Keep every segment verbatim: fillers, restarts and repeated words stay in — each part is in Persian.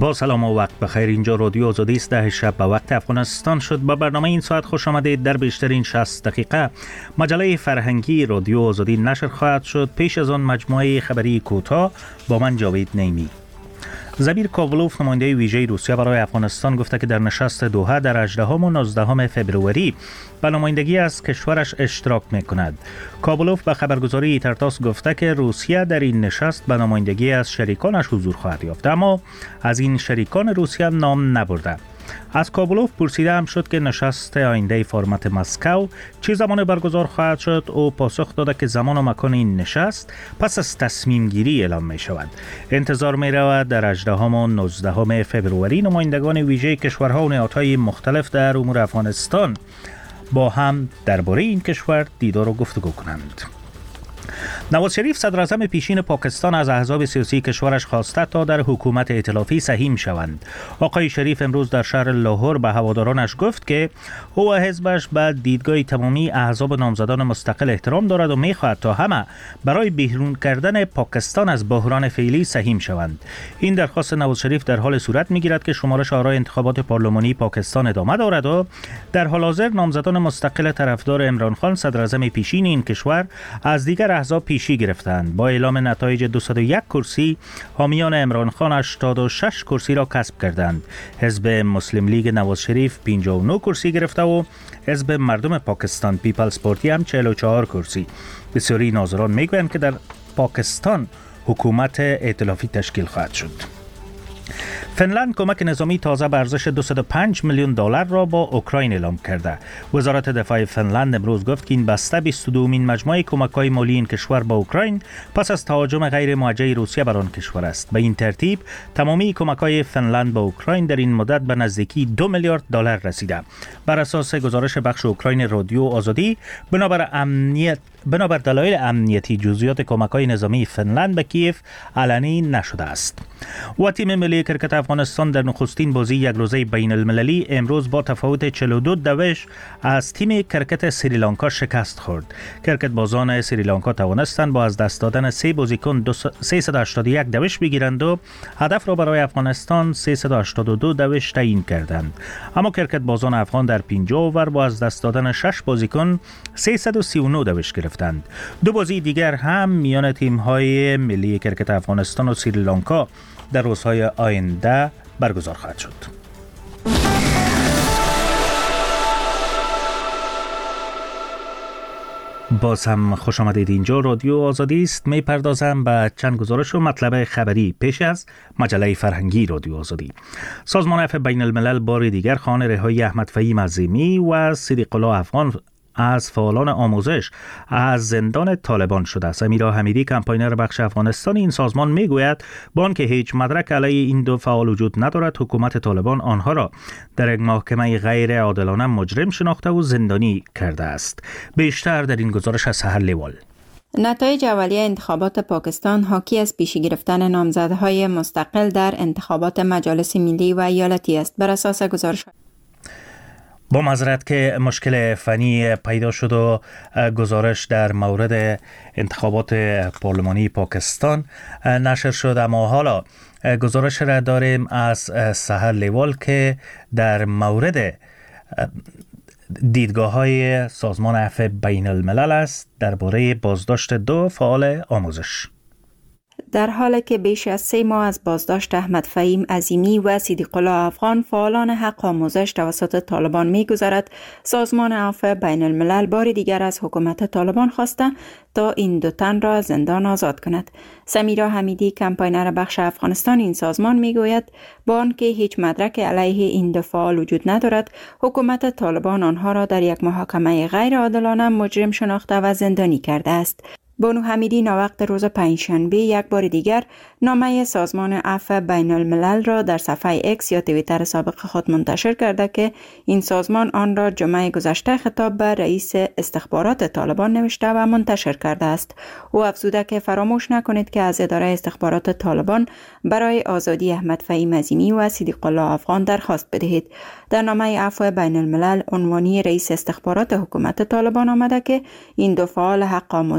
با سلام و وقت بخیر. اینجا رادیو آزادی است. ده شب به وقت افغانستان شد. با برنامه این ساعت خوش آمدید. در بیشترین شصت دقیقه مجله فرهنگی رادیو آزادی نشر خواهد شد. پیش از آن مجموعه خبری کوتاه با من جاوید نیمی. زبیر کاولوف نماینده ویژه روسیه برای افغانستان گفته که در نشست دوحه در هجدهم و نوزدهم فوریه به نمایندگی از کشورش اشتراک می‌کند. کاولوف به خبرگزاری ایترتاس گفته که روسیه در این نشست به نمایندگی از شریکانش حضور خواهد یافت، اما از این شریکان روسیه نام نبرده. از کابلوف پرسیده هم شد که نشست آینده فرمت مسکو چه زمان برگزار خواهد شد. او پاسخ داده که زمان و مکان این نشست پس از تصمیم گیری اعلام می شود. انتظار می رود در هجدهم و نوزدهم فوریه نمایندگان ویژه کشورها و نهادهای مختلف در امور افغانستان با هم درباره این کشور دیدار و گفتگو کنند. نواز شریف صدر اعظم پیشین پاکستان از احزاب سیاسی کشورش خواسته تا در حکومت ائتلافی سهیم شوند. آقای شریف امروز در شهر لاهور به هوادارانش گفت که او و حزبش به دیدگاه تمامی احزاب نامزدان مستقل احترام دارد و می‌خواهد تا همه برای بیرون کردن پاکستان از بحران فعلی سهیم شوند. این درخواست نواز شریف در حال صورت می‌گیرد که شمارش آرای انتخابات پارلمانی پاکستان ادامه دارد و در حال حاضر نامزدان مستقل طرفدار عمران خان صدر اعظم پیشین این کشور از دیگر احزاب پیشی گرفتند. با اعلام نتایج دویست و یک کرسی حامیان عمران خان هشتاد و شش کرسی را کسب کردند. حزب مسلم لیگ نواز شریف پنجاه و نه کرسی گرفته و حزب مردم پاکستان پیپلز پارتی هم چهل و چهار کرسی. بسیاری ناظران میگویند که در پاکستان حکومت ائتلافی تشکیل خواهد شد. فنلند کمک نظامی تازه به ارزش دویست و پنج میلیون دلار را با اوکراین اعلام کرده. وزارت دفاع فنلند امروز گفت که این بسته بیست و دومین مجموعه کمک‌های مالی این کشور با اوکراین پس از تهاجم غیر موجه روسیه بر آن کشور است. به این ترتیب تمامی کمک‌های فنلند با اوکراین در این مدت به نزدیکی دو میلیارد دلار رسیده. بر اساس گزارش بخش اوکراین رادیو آزادی، بنابر امنیت بنابر دلایل امنیتی جزئیات کمک‌های نظامی فنلند به کیف علنی نشده است. و تیم ملی کرکت افغانستان در نخستین بازی یک روزه بین المللی امروز با تفاوت چهل و دو دوش از تیم کرکت سریلانکا شکست خورد. کرکت بازان سریلانکا توانستند با از دست دادن سه بازیکن سیصد و هشتاد و یک دوش بگیرند و هدف را برای افغانستان سیصد و هشتاد و دو دوش تعیین کردند. اما کرکت بازان افغان در پنجاه اوور با از دست دادن شش بازیکن سیصد و سی و نه دوش گرفتند. دو بازی دیگر هم میان تیم‌های ملی کرکت افغانستان و سریلانکا در روزهای آینده برگزار خواهد شد. باز هم خوش آمدید. اینجا رادیو آزادی است. می پردازم به چند گزارش و مطلب خبری پیش از مجله فرهنگی رادیو آزادی. سازمان عفو بین الملل بار دیگر خواهان رهایی احمد فهیم عظیمی و صدیق الله افغان از فعالان آموزش از زندان طالبان شده است. امیرا حمیدی کمپاینر بخش افغانستان این سازمان میگوید با آنکه هیچ مدرک علیه این دو فعال وجود ندارد، حکومت طالبان آنها را در یک محکمه غیر عادلانه مجرم شناخته و زندانی کرده است. بیشتر در این گزارش از سحر لیوال. نتایج اولیه انتخابات پاکستان حاکی از پیشی گرفتن نامزدهای مستقل در انتخابات مجالس ملی و ایالتی است. بر اساس گزارش با معذرت که مشکل فنی پیدا شد و گزارش در مورد انتخابات پارلمانی پاکستان نشر شد، اما حالا گزارش را داریم از سحر لیوال که در مورد دیدگاه های سازمان عفو بین الملل است درباره بازداشت دو فعال آموزش. در حالی که بیش از سه ماه از بازداشت احمد فهیم عظیمی و صدیق الله افغان فعالان حق آموزش توسط طالبان می‌گذرد، سازمان عفو بین الملل بار دیگر از حکومت طالبان خواسته تا این دو تن را زندان آزاد کند. سمیرا حمیدی کمپاینر بخش افغانستان این سازمان میگوید با آنکه هیچ مدرک علیه این دو فعال وجود ندارد، حکومت طالبان آنها را در یک محاکمه غیر عادلانه مجرم شناخته و زندانی کرده است. بانو حمیدی ناوقت روز پنجشنبه یک بار دیگر نامه سازمان عفو بین الملل را در صفحه اکس یا توییتر سابق خود منتشر کرده که این سازمان آن را جمعه گذشته خطاب به رئیس استخبارات طالبان نوشته و منتشر کرده است. او افزوده که فراموش نکنید که از اداره استخبارات طالبان برای آزادی احمد فهیم عظیمی و صدیق الله افغان درخواست بدهید. در نامه عفو بین الملل عنوانی رئیس استخبارات حکومت طالبان آمده که این دو فعال حق آموزش که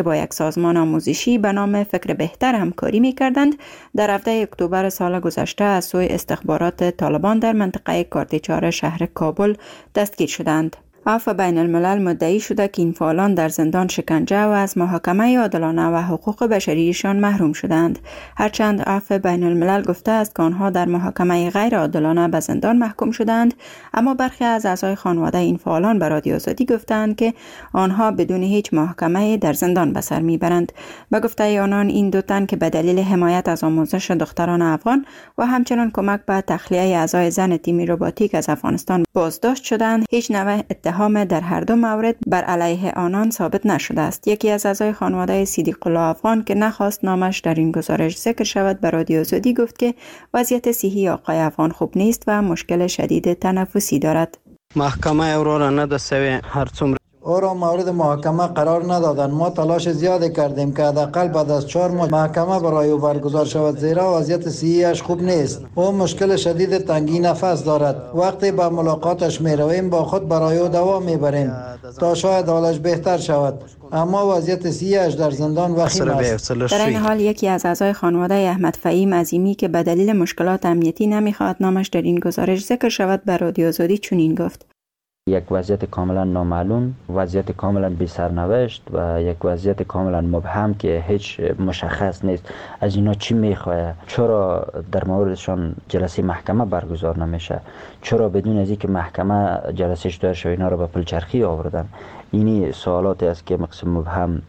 با یک سازمان آموزشی به نام فکر بهتر همکاری می کردند، در هفته اکتبر سال گذشته از سوی استخبارات طالبان در منطقه کارتیچار شهر کابل دستگیر شدند. عفو بین الملل مدعی شده که این فعالان در زندان شکنجه و از محاکمه عادلانه و حقوق بشریشان محروم شدند. هرچند عفو بین الملل گفته است که آنها در محاکمه غیر عادلانه به زندان محکوم شدند، اما برخی از اعضای خانواده این فعالان به رادیو آزادی گفتند که آنها بدون هیچ محاکمه در زندان به سر میبرند. به گفته آنان این دو تن که به دلیل حمایت از آموزش دختران افغان و همچنین کمک به تخلیه اعضای زن تیم روباتیک از افغانستان بازداشت شدند، هیچ نوع اتهام در هر دو مورد بر علیه آنان ثابت نشده است. یکی از اعضای خانواده صدیق الله افغان که نخواست نامش در این گزارش ذکر شود به رادیو آزادی گفت که وضعیت صحی آقای افغان خوب نیست و مشکل شدید تنفسی دارد. محکمه او را ندستوی هر څومره او را مورد محاکمه قرار ندادند. ما تلاش زیادی کردیم که حداقل بعد از چهار ماه محاکمه برای او برگزار شود، زیرا وضعیت صحیش خوب نیست. او مشکل شدید تنگی نفس دارد. وقتی به ملاقاتش می رویم با خود برای او دوا می بریم تا شاید حالش بهتر شود، اما وضعیت صحیش در زندان وخیم است. در این حال یکی از اعضای خانواده احمد فهیم عظیمی که به دلیل مشکلات امنیتی نمیخواهد نامش در این گزارش ذکر شود به رادیو آزادی چنین گفت: یک وضعیت کاملا نامعلوم، وضعیت کاملا بی سرنوشت و یک وضعیت کاملا مبهم که هیچ مشخص نیست از اینا چی میخواه، چرا در موردشان جلسه محکمه برگزار نمیشه، چرا بدون از اینکه محکمه جلسهش دار شوه اینا رو به پلچرخی آوردن. اینی سوالاتی است که مقسم مبهم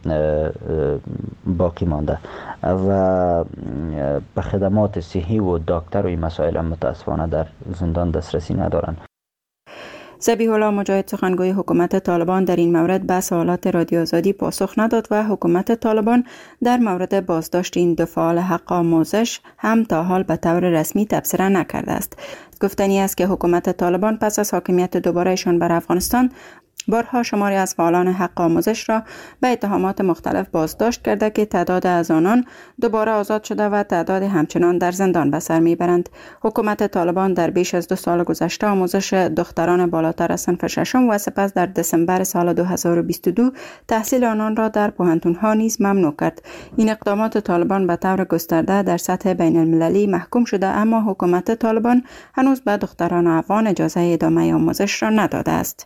باقی مانده و به خدمات صحی و دکتر و این مسائل هم متاسفانه در زندان دسترسی ندارن. ذبیح الله مجاهد سخنگوی حکومت طالبان در این مورد به سوالات رادیو آزادی پاسخ نداد و حکومت طالبان در مورد بازداشت این دو فعال حق آموزش هم تا حال به طور رسمی تبصره نکرده است. گفتنی است که حکومت طالبان پس از حاکمیت دوبارهشان بر افغانستان بارها شماری از فعالان حق آموزش را به اتهامات مختلف بازداشت کرده که تعداد از آنان دوباره آزاد شده و تعداد همچنان در زندان به سر میبرند. حکومت طالبان در بیش از دو سال گذشته آموزش دختران بالاتر از صنف ششم و سپس در دسامبر سال دو هزار و بیست و دو تحصیل آنان را در پوهنتون‌ها نیز ممنوع کرد. این اقدامات طالبان به طور گسترده در سطح بین المللی محکوم شده، اما حکومت طالبان هنوز به دختران افغان اجازه ادامه آموزش را نداده است.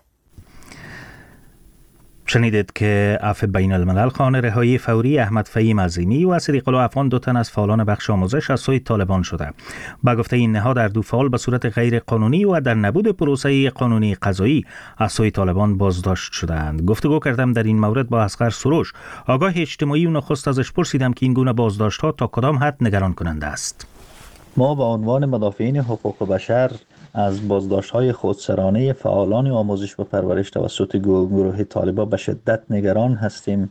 شنیدید که عفو بین الملل خواهان رهایی فوری احمد فهیم عظیمی و صدیق الله افغان دو تن از فعالان بخش آموزش از سوی طالبان شده. با گفته این نهاد در دو فعال به صورت غیر قانونی و در نبود پروسه قانونی قضایی از سوی طالبان بازداشت شدند. گفتگو کردم در این مورد با اصغر سروش، آگاه اجتماعی و نخست ازش پرسیدم که این گونه بازداشت ها تا کدام حد نگران کننده است. ما به عنوان مدافعین حقوق بشر از بازداشت‌های خودسرانه فعالان آموزش و پرورش توسط گروه طالبان به شدت نگران هستیم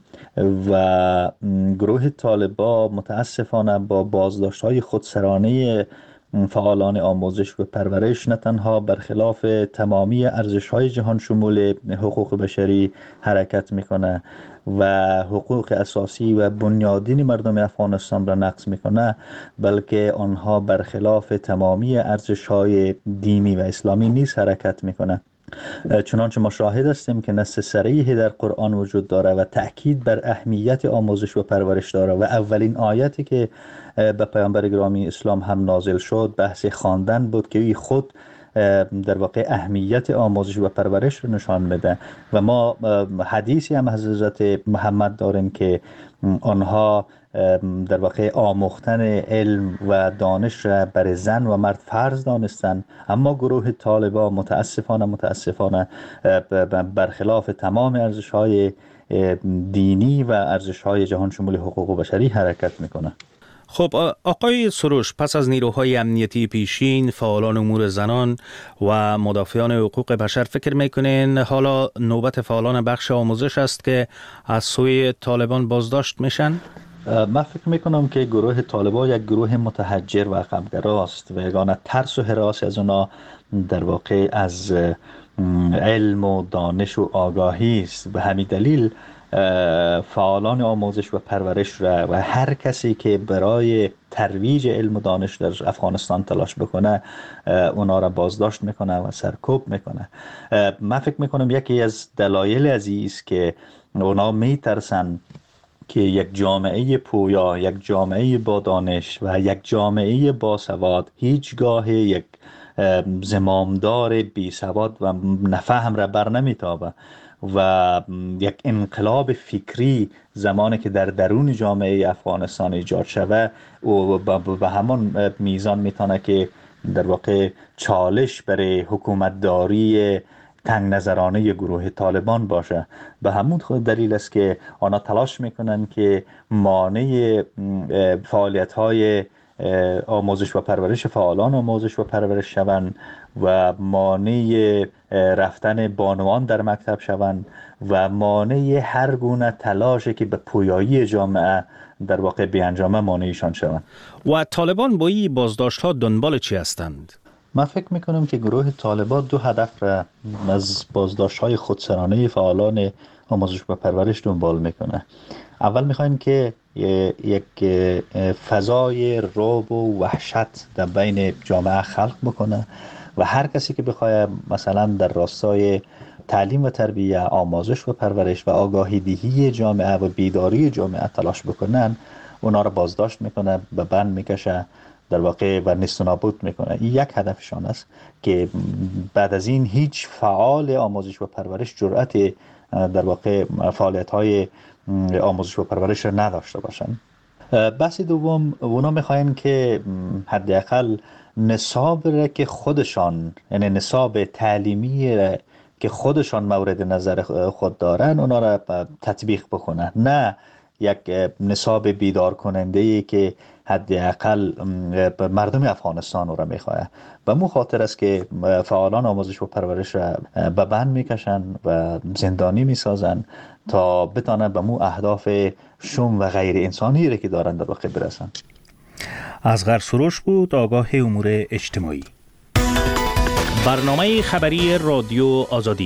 و گروه طالبان متاسفانه با بازداشت‌های خودسرانه فعالان آموزش و پرورش نه تنها برخلاف تمامی ارزش‌های جهان شمول حقوق بشری حرکت می‌کنه و حقوق اساسی و بنیادین مردم افغانستان را نقض میکنه، بلکه آنها برخلاف تمامی ارزش‌های دینی و اسلامی نیز حرکت میکنه. چنانچه ما شاهد هستیم که نص صریحی در قرآن وجود داره و تأکید بر اهمیت آموزش و پرورش داره و اولین آیتی که به پیامبر گرامی اسلام هم نازل شد بحث خواندن بود که خود در واقع اهمیت آموزش و پرورش رو نشان میده و ما حدیثی هم از حضرت محمد داریم که آنها در واقع آموختن علم و دانش را بر زن و مرد فرض دانستن، اما گروه طالبان متاسفانه متاسفانه برخلاف تمام ارزش‌های دینی و ارزش‌های جهان شمول حقوق بشری حرکت میکنه. خب آقای سروش، پس از نیروهای امنیتی پیشین، فعالان امور زنان و مدافعان حقوق بشر، فکر میکنین حالا نوبت فعالان بخش آموزش است که از سوی طالبان بازداشت میشن؟ من فکر میکنم که گروه طالبان یک گروه متحجر و عقب‌گراست و یگانه ترس و هراس از اونا در واقع از علم و دانش و آگاهی است. به همین دلیل فعالان آموزش و پرورش را و هر کسی که برای ترویج علم و دانش در افغانستان تلاش بکنه اونا را بازداشت میکنه و سرکوب میکنه. من فکر میکنم یکی از دلایل عزیز که اونا میترسن که یک جامعه پویا، یک جامعه با دانش و یک جامعه با سواد هیچگاه یک زمامدار بی سواد و نفهم را بر نمیتابه و یک انقلاب فکری زمانی که در درون جامعه افغانستان ایجاد شود و به همان میزان میتونه که در واقع چالش برای حکومتداری تنگ نظرانه گروه طالبان باشه. به همون خود دلیل است که آنها تلاش میکنن که مانع فعالیت های آموزش و پرورش فعالان آموزش و پرورش شوند و مانع رفتن بانوان در مکتب شوند و مانع هر گونه تلاشی که به پویایی جامعه در واقع بیانجامه مانعشان شوند. و طالبان با این بازداشت ها دنبال چی هستند؟ من فکر میکنم که گروه طالبان دو هدف را از بازداشت های خودسرانه فعالان آموزش و پرورش دنبال میکنه. اول میخواین که یک فضای رعب و وحشت در بین جامعه خلق بکنه و هر کسی که بخواد مثلا در راستای تعلیم و تربیت، آموزش و پرورش و آگاهی دهی جامعه و بیداری جامعه تلاش بکنن، اونا رو بازداشت میکنه، به بند میکشه در واقع و نیست و نابود میکنه. این یک هدفشان است که بعد از این هیچ فعال آموزش و پرورش جرأت در واقع فعالیت های آموزش و پرورش را نداشته باشن. بحث دوم، اونا میخواین که حداقل نصاب را که خودشان، یعنی نصاب تعلیمی را که خودشان مورد نظر خود دارن اونا را تطبیق بکنن، نه یک نصاب بیدار کننده ای که حداقل مردم افغانستان را میخواه. به مو خاطر است که فعالان آموزش و پرورش را به بند میکشن و زندانی میسازن تا بتانن به مو اهداف شوم و غیر انسانی را که دارن در واقع برسن. اصغر سروش بود، آگاه امور اجتماعی. برنامه خبری رادیو آزادی.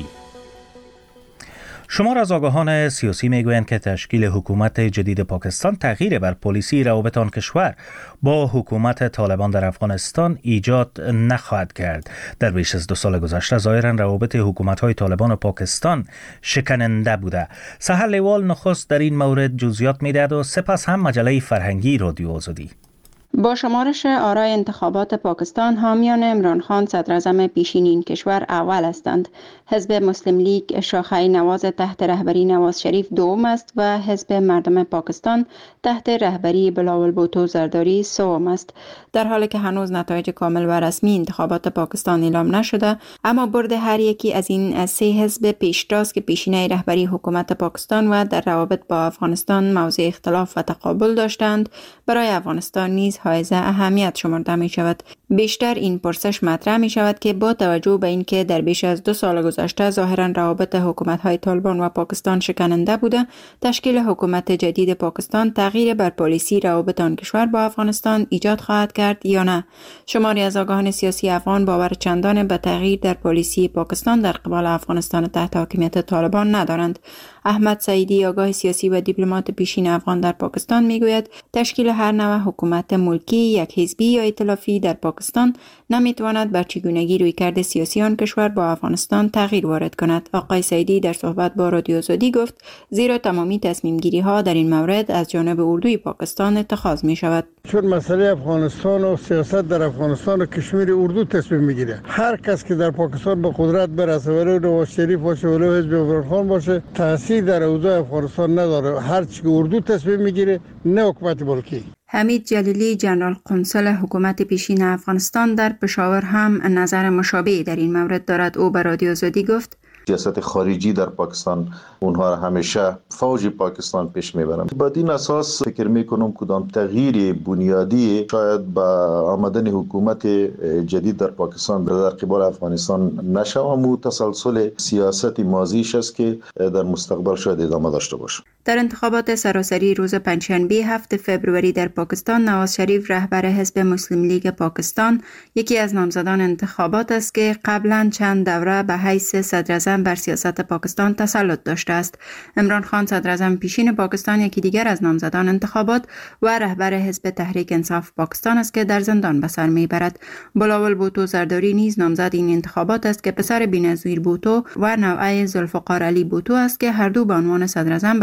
شمار از آگاهان سیاسی میگویند که تشکیل حکومت جدید پاکستان تغییر بر پالیسی روابط آن کشور با حکومت طالبان در افغانستان ایجاد نخواهد کرد. در بیش از دو سال گذشته ظاهراً روابط حکومت‌های طالبان و پاکستان شکننده بوده. سحر لیوال نخست در این مورد جزئیات میدهد و سپس هم مجله فرهنگی رادیو آزادی. با شمارش آرای انتخابات پاکستان، حامیان عمران خان صدراعظم پیشین این کشور اول هستند. حزب مسلم لیگ شاخه نواز تحت رهبری نواز شریف دوم است و حزب مردم پاکستان تحت رهبری بلاول بوتو زرداری سوم است. در حالی که هنوز نتایج کامل و رسمی انتخابات پاکستان اعلام نشده، اما برد هر یکی از این از سه حزب پیشتاز که پیشینه رهبری حکومت پاکستان و در روابط با افغانستان موضع اختلاف و تقابل داشتند، برای افغانستان نیز حائز اهمیت شمرده می شود. بیشتر این پرسش مطرح می شود که با توجه به اینکه در بیش از دو سال گذشته ظاهرا روابط حکومت‌های طالبان و پاکستان شکننده بوده، تشکیل حکومت جدید پاکستان تغییر بر پالیسی روابط آن کشور با افغانستان ایجاد خواهد کرد یا نه. شماری از آگاهان سیاسی افغان باور چندان به تغییر در پالیسی پاکستان در قبال افغانستان تحت حاکمیت طالبان ندارند. احمد سعیدی، آگاه سیاسی و دیپلمات پیشین افغان در پاکستان، میگوید تشکیل هر نوع حکومت ملکی، یک حزبی یا ائتلافی در پاکستان نمیتواند بر چگونگی رویکرد سیاسی آن کشور با افغانستان تغییر وارد کند. آقای سعیدی در صحبت با رادیو آزادی گفت زیرا تمامی تصمیم گیری ها در این مورد از جانب اردوی پاکستان اتخاذ می شود. چون مسئله افغانستان و سیاست در افغانستان و کشمیر اردو تصمیم میگیره. هر کس که در پاکستان به قدرت برسه، ولی نواز شریف باشه ولی حزب عمران خان باشه، تاثیر در اوضاع افغانستان نداره. هر چی که اردو تصمیم میگیره، نه حکومت ملکی. حمید جلیلی، جنرال قنصل حکومت پیشین افغانستان در پشاور، هم نظر مشابه در این مورد دارد. او به رادیو آزادی گفت سیاست خارجی در پاکستان اونها را همیشه فوج پاکستان پیش میبرند. با این اساس فکر میکنم کدام تغییر بنیادی شاید با آمدن حکومت جدید در پاکستان در قبال افغانستان نشه و تسلسل سیاست ماضیش است که در مستقبل شاید ادامه داشته باشه. در انتخابات سراسری روز پنجشنبه هفتم فوریه در پاکستان، نواز شریف رهبر حزب مسلم لیگ پاکستان یکی از نامزدان انتخابات است که قبلا چند دوره به حیث صدراعظم بر سیاست پاکستان تسلط داشته است. عمران خان صدراعظم پیشین پاکستان یکی دیگر از نامزدان انتخابات و رهبر حزب تحریک انصاف پاکستان است که در زندان به سر میبرد. بلاول بوتو زرداری نیز نامزد این انتخابات است که پسر بی‌نظیر بوتو و نوعه ذوالفقار علی بوتو است که هر دو به عنوان صدراعظم